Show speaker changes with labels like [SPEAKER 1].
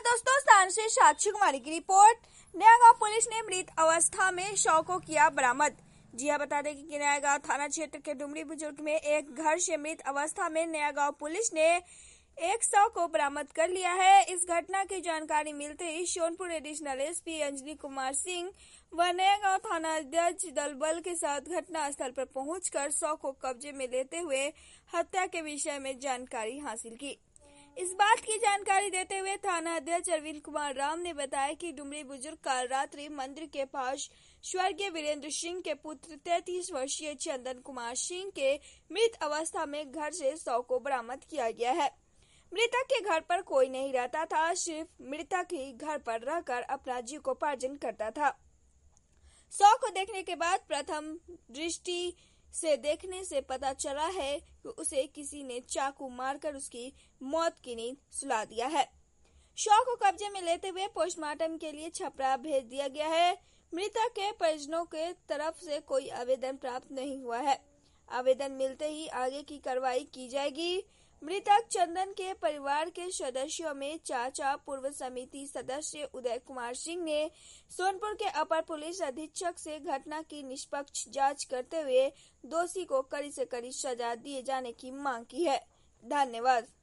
[SPEAKER 1] दोस्तों, स्थान से साक्षी कुमारी की रिपोर्ट। नयागांव पुलिस ने मृत अवस्था में शव को किया बरामद। जी हां, बता दें कि नयागांव थाना क्षेत्र के डुमरी बुजुर्ग में एक घर से मृत अवस्था में नयागांव पुलिस ने एक शव को बरामद कर लिया है। इस घटना की जानकारी मिलते ही सोनपुर एडिशनल एसपी अंजनी कुमार सिंह व नयागांव थाना अध्यक्ष दल बल के साथ घटना स्थल पर पहुंचकर शव को कब्जे में लेते हुए हत्या के विषय में जानकारी हासिल की। इस बात की जानकारी देते हुए थाना अध्यक्ष अरविंद कुमार राम ने बताया कि डुमरी बुजुर्ग काल रात्रि मंदिर के पास स्वर्गीय वीरेंद्र सिंह के पुत्र 33 वर्षीय चंदन कुमार सिंह के मृत अवस्था में घर से शव को बरामद किया गया है। मृतक के घर पर कोई नहीं रहता था, सिर्फ मृतक ही घर पर रहकर अपना जीविकोपार्जन करता था। शव को देखने के बाद प्रथम दृष्टि से देखने से पता चला है कि उसे किसी ने चाकू मारकर उसकी मौत की नींद सुला दिया है। शव को कब्जे में लेते हुए पोस्टमार्टम के लिए छपरा भेज दिया गया है। मृतक के परिजनों के तरफ से कोई आवेदन प्राप्त नहीं हुआ है। आवेदन मिलते ही आगे की कार्रवाई की जाएगी। मृतक चंदन के परिवार के सदस्यों में चाचा पूर्व समिति सदस्य उदय कुमार सिंह ने सोनपुर के अपर पुलिस अधीक्षक से घटना की निष्पक्ष जांच करते हुए दोषी को कड़ी से कड़ी सजा दिए जाने की मांग की है। धन्यवाद।